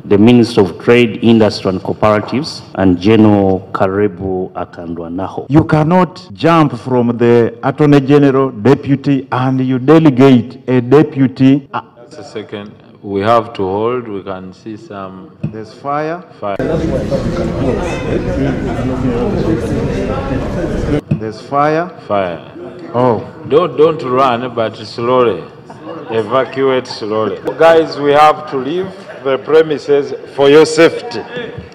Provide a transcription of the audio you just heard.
the Minister of Trade, Industry and Cooperatives, and General Karebu Akandwanaho. You cannot jump from the Attorney General, Deputy, and you delegate a Deputy. Just a second. We have to hold. We can see some. There's fire. There's fire. Fire. Oh. Don't run, but slowly. Evacuate slowly. Guys, we have to leave the premises for your safety.